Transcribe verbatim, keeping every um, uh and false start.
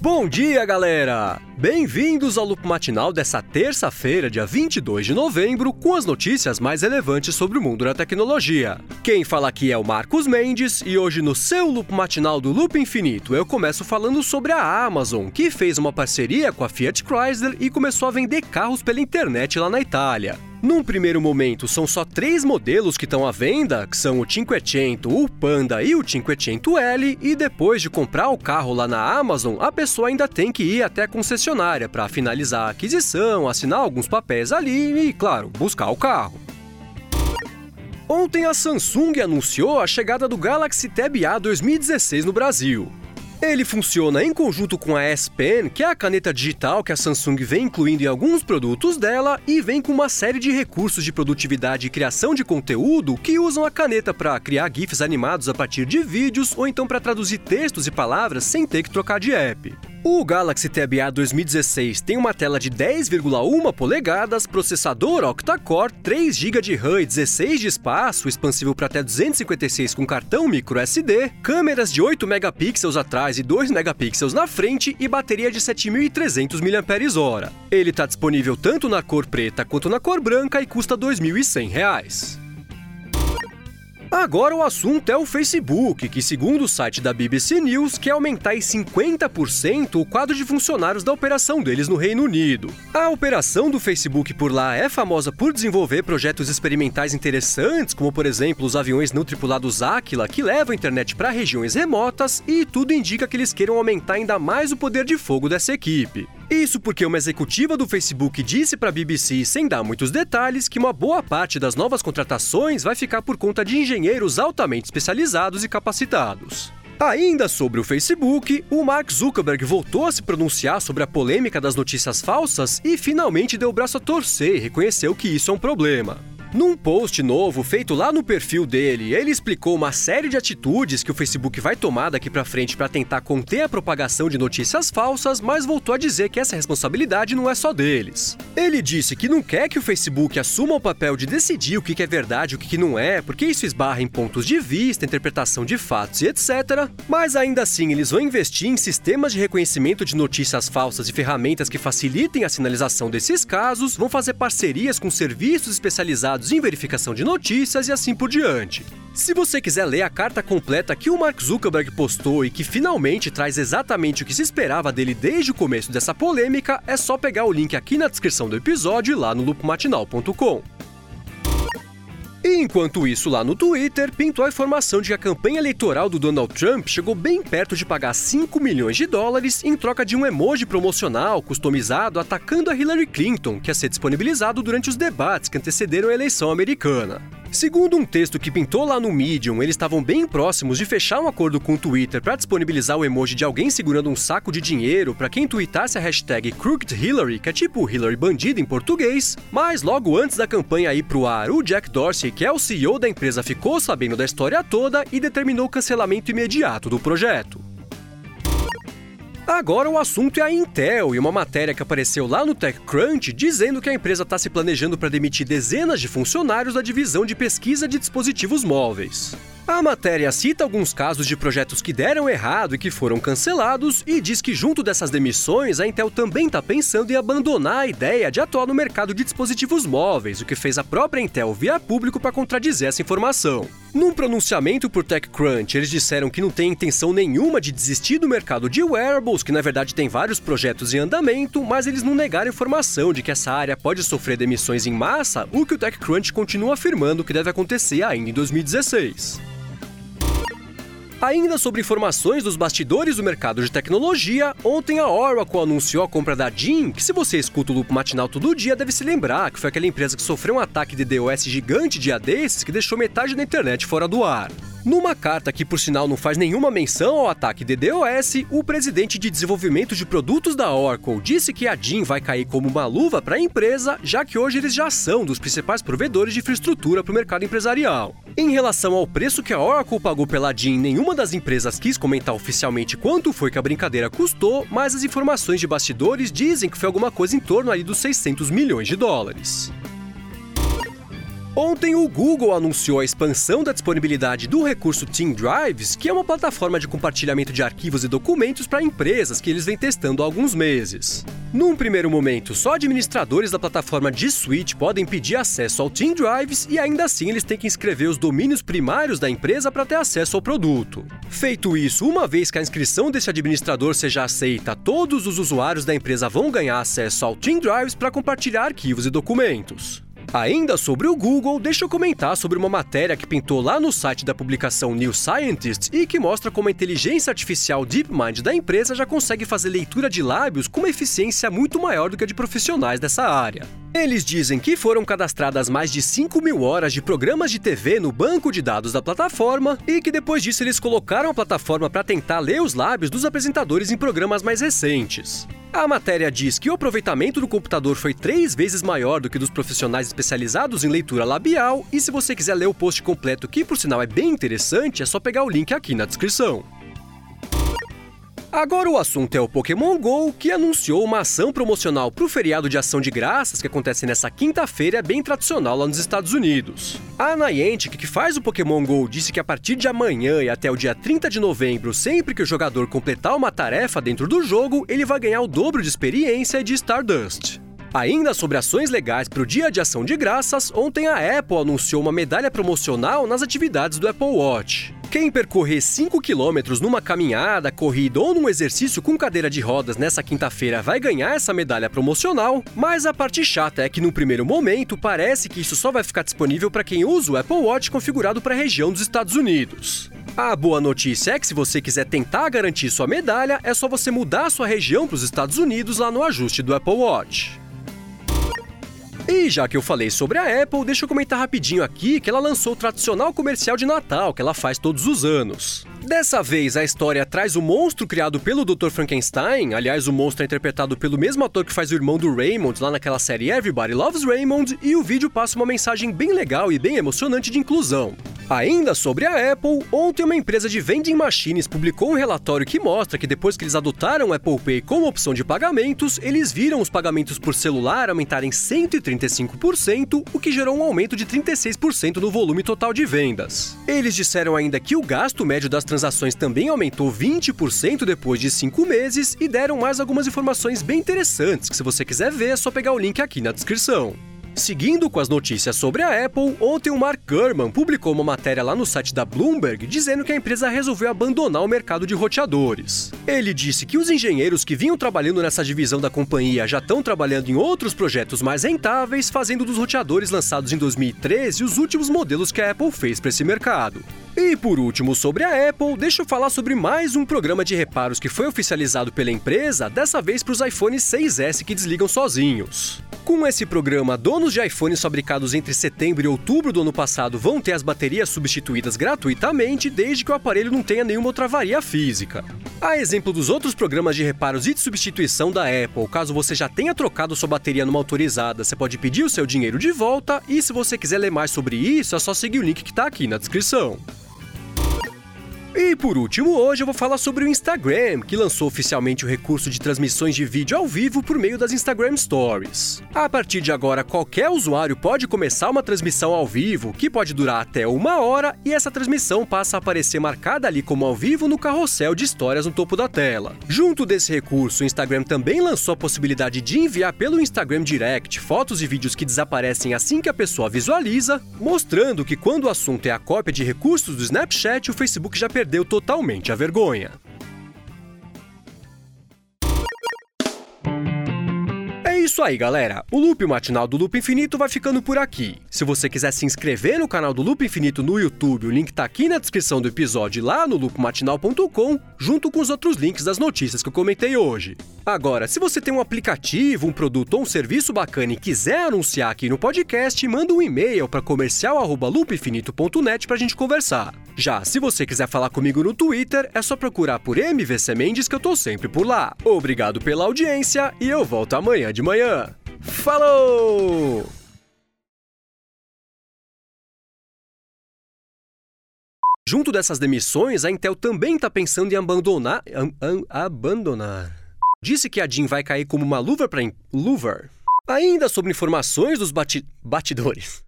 Bom dia, galera! Bem-vindos ao Loop Matinal dessa terça-feira, dia vinte e dois de novembro, com as notícias mais relevantes sobre o mundo da tecnologia. Quem fala aqui é o Marcos Mendes e hoje no seu Loop Matinal do Loop Infinito eu começo falando sobre a Amazon, que fez uma parceria com a Fiat Chrysler e começou a vender carros pela internet lá na Itália. Num primeiro momento, são só três modelos que estão à venda, que são o Cinquecento, o Panda e o Cinquecento L, e depois de comprar o carro lá na Amazon, a pessoa ainda tem que ir até a concessionária para finalizar a aquisição, assinar alguns papéis ali e, claro, buscar o carro. Ontem a Samsung anunciou a chegada do Galaxy Tab A dois mil e dezesseis no Brasil. Ele funciona em conjunto com a S Pen, que é a caneta digital que a Samsung vem incluindo em alguns produtos dela, e vem com uma série de recursos de produtividade e criação de conteúdo que usam a caneta para criar GIFs animados a partir de vídeos ou então para traduzir textos e palavras sem ter que trocar de app. O Galaxy Tab A dois mil e dezesseis tem uma tela de dez vírgula um polegadas, processador octa-core, três gigas de RAM e dezesseis de espaço, expansível para até duzentos e cinquenta e seis com cartão microSD, câmeras de oito megapixels atrás e dois megapixels na frente e bateria de sete mil e trezentos miliampères-hora. Ele está disponível tanto na cor preta quanto na cor branca e custa dois mil e cem reais. Agora o assunto é o Facebook, que segundo o site da B B C News, quer aumentar em cinquenta por cento o quadro de funcionários da operação deles no Reino Unido. A operação do Facebook por lá é famosa por desenvolver projetos experimentais interessantes, como por exemplo os aviões não tripulados Aquila, que levam a internet para regiões remotas, e tudo indica que eles queiram aumentar ainda mais o poder de fogo dessa equipe. Isso porque uma executiva do Facebook disse para a B B C, sem dar muitos detalhes, que uma boa parte das novas contratações vai ficar por conta de engenheiros altamente especializados e capacitados. Ainda sobre o Facebook, o Mark Zuckerberg voltou a se pronunciar sobre a polêmica das notícias falsas e finalmente deu o braço a torcer e reconheceu que isso é um problema. Num post novo feito lá no perfil dele, ele explicou uma série de atitudes que o Facebook vai tomar daqui pra frente para tentar conter a propagação de notícias falsas, mas voltou a dizer que essa responsabilidade não é só deles. Ele disse que não quer que o Facebook assuma o papel de decidir o que é verdade e o que não é, porque isso esbarra em pontos de vista, interpretação de fatos e etcétera. Mas ainda assim, eles vão investir em sistemas de reconhecimento de notícias falsas e ferramentas que facilitem a sinalização desses casos, vão fazer parcerias com serviços especializados em verificação de notícias e assim por diante. Se você quiser ler a carta completa que o Mark Zuckerberg postou e que finalmente traz exatamente o que se esperava dele desde o começo dessa polêmica, é só pegar o link aqui na descrição do episódio e lá no loop matinal ponto com. E enquanto isso, lá no Twitter, pintou a informação de que a campanha eleitoral do Donald Trump chegou bem perto de pagar cinco milhões de dólares em troca de um emoji promocional customizado atacando a Hillary Clinton, que ia ser disponibilizado durante os debates que antecederam a eleição americana. Segundo um texto que pintou lá no Medium, eles estavam bem próximos de fechar um acordo com o Twitter para disponibilizar o emoji de alguém segurando um saco de dinheiro para quem tweetasse a hashtag CrookedHillary, que é tipo Hillary bandida em português, mas logo antes da campanha ir pro ar, o Jack Dorsey, que é o C E O da empresa, ficou sabendo da história toda e determinou o cancelamento imediato do projeto. Agora o assunto é a Intel e uma matéria que apareceu lá no TechCrunch dizendo que a empresa está se planejando para demitir dezenas de funcionários da divisão de pesquisa de dispositivos móveis. A matéria cita alguns casos de projetos que deram errado e que foram cancelados e diz que junto dessas demissões a Intel também está pensando em abandonar a ideia de atuar no mercado de dispositivos móveis, o que fez a própria Intel vir a público para contradizer essa informação. Num pronunciamento por TechCrunch, eles disseram que não tem intenção nenhuma de desistir do mercado de wearables, que na verdade tem vários projetos em andamento, mas eles não negaram a informação de que essa área pode sofrer demissões em massa, o que o TechCrunch continua afirmando que deve acontecer ainda em dois mil e dezesseis. Ainda sobre informações dos bastidores do mercado de tecnologia, ontem a Oracle anunciou a compra da D I N, que se você escuta o Loop Matinal todo dia deve se lembrar que foi aquela empresa que sofreu um ataque de DDoS gigante dia desses que deixou metade da internet fora do ar. Numa carta que, por sinal, não faz nenhuma menção ao ataque de DDoS, o presidente de desenvolvimento de produtos da Oracle disse que a D I N vai cair como uma luva para a empresa, já que hoje eles já são dos principais provedores de infraestrutura para o mercado empresarial. Em relação ao preço que a Oracle pagou pela D I N, nenhuma das empresas quis comentar oficialmente quanto foi que a brincadeira custou, mas as informações de bastidores dizem que foi alguma coisa em torno ali dos seiscentos milhões de dólares. Ontem, o Google anunciou a expansão da disponibilidade do recurso Team Drives, que é uma plataforma de compartilhamento de arquivos e documentos para empresas que eles vêm testando há alguns meses. Num primeiro momento, só administradores da plataforma G Suite podem pedir acesso ao Team Drives e ainda assim eles têm que inscrever os domínios primários da empresa para ter acesso ao produto. Feito isso, uma vez que a inscrição desse administrador seja aceita, todos os usuários da empresa vão ganhar acesso ao Team Drives para compartilhar arquivos e documentos. Ainda sobre o Google, deixa eu comentar sobre uma matéria que pintou lá no site da publicação New Scientist e que mostra como a inteligência artificial DeepMind da empresa já consegue fazer leitura de lábios com uma eficiência muito maior do que a de profissionais dessa área. Eles dizem que foram cadastradas mais de cinco mil horas de programas de T V no banco de dados da plataforma e que depois disso eles colocaram a plataforma para tentar ler os lábios dos apresentadores em programas mais recentes. A matéria diz que o aproveitamento do computador foi três vezes maior do que dos profissionais especializados em leitura labial, e se você quiser ler o post completo, que por sinal é bem interessante, é só pegar o link aqui na descrição. Agora o assunto é o Pokémon GO, que anunciou uma ação promocional para o feriado de Ação de Graças que acontece nessa quinta-feira, é bem tradicional lá nos Estados Unidos. A Niantic, que faz o Pokémon GO, disse que a partir de amanhã e até o dia trinta de novembro, sempre que o jogador completar uma tarefa dentro do jogo, ele vai ganhar o dobro de experiência e de Stardust. Ainda sobre ações legais para o Dia de Ação de Graças, ontem a Apple anunciou uma medalha promocional nas atividades do Apple Watch. Quem percorrer cinco quilômetros numa caminhada, corrida ou num exercício com cadeira de rodas nessa quinta-feira vai ganhar essa medalha promocional, mas a parte chata é que no primeiro momento parece que isso só vai ficar disponível para quem usa o Apple Watch configurado para a região dos Estados Unidos. A boa notícia é que se você quiser tentar garantir sua medalha, é só você mudar sua região para os Estados Unidos lá no ajuste do Apple Watch. E já que eu falei sobre a Apple, deixa eu comentar rapidinho aqui que ela lançou o tradicional comercial de Natal que ela faz todos os anos. Dessa vez, a história traz o monstro criado pelo doutor Frankenstein, aliás, o monstro é interpretado pelo mesmo ator que faz o irmão do Raymond lá naquela série Everybody Loves Raymond, e o vídeo passa uma mensagem bem legal e bem emocionante de inclusão. Ainda sobre a Apple, ontem uma empresa de vending machines publicou um relatório que mostra que depois que eles adotaram o Apple Pay como opção de pagamentos, eles viram os pagamentos por celular aumentarem cento e trinta e cinco por cento, o que gerou um aumento de trinta e seis por cento no volume total de vendas. Eles disseram ainda que o gasto médio das transações também aumentou vinte por cento depois de cinco meses e deram mais algumas informações bem interessantes, que se você quiser ver é só pegar o link aqui na descrição. Seguindo com as notícias sobre a Apple, ontem o Mark Gurman publicou uma matéria lá no site da Bloomberg dizendo que a empresa resolveu abandonar o mercado de roteadores. Ele disse que os engenheiros que vinham trabalhando nessa divisão da companhia já estão trabalhando em outros projetos mais rentáveis, fazendo dos roteadores lançados em dois mil e treze os últimos modelos que a Apple fez para esse mercado. E por último, sobre a Apple, deixa eu falar sobre mais um programa de reparos que foi oficializado pela empresa, dessa vez para os iPhone seis S que desligam sozinhos. Com esse programa, donos de iPhones fabricados entre setembro e outubro do ano passado vão ter as baterias substituídas gratuitamente, desde que o aparelho não tenha nenhuma outra avaria física. A exemplo dos outros programas de reparos e de substituição da Apple, caso você já tenha trocado sua bateria numa autorizada, você pode pedir o seu dinheiro de volta, e se você quiser ler mais sobre isso, é só seguir o link que está aqui na descrição. E por último, hoje eu vou falar sobre o Instagram, que lançou oficialmente o recurso de transmissões de vídeo ao vivo por meio das Instagram Stories. A partir de agora, qualquer usuário pode começar uma transmissão ao vivo, que pode durar até uma hora, e essa transmissão passa a aparecer marcada ali como ao vivo no carrossel de histórias no topo da tela. Junto desse recurso, o Instagram também lançou a possibilidade de enviar pelo Instagram Direct fotos e vídeos que desaparecem assim que a pessoa visualiza, mostrando que quando o assunto é a cópia de recursos do Snapchat, o Facebook já perdeu Perdeu totalmente a vergonha. É isso aí, galera. O Loop Matinal do Loop Infinito vai ficando por aqui. Se você quiser se inscrever no canal do Loop Infinito no YouTube, o link tá aqui na descrição do episódio lá no loop matinal ponto com, junto com os outros links das notícias que eu comentei hoje. Agora, se você tem um aplicativo, um produto ou um serviço bacana e quiser anunciar aqui no podcast, manda um e-mail para comercial arroba loop infinito ponto net pra gente conversar. Já, se você quiser falar comigo no Twitter, é só procurar por M V C Mendes que eu tô sempre por lá. Obrigado pela audiência e eu volto amanhã de manhã. Falou! Junto dessas demissões, a Intel também está pensando em abandonar... Am, am, abandonar... Disse que a Jean vai cair como uma luva para... Luva. Ainda sobre informações dos bati... batidores...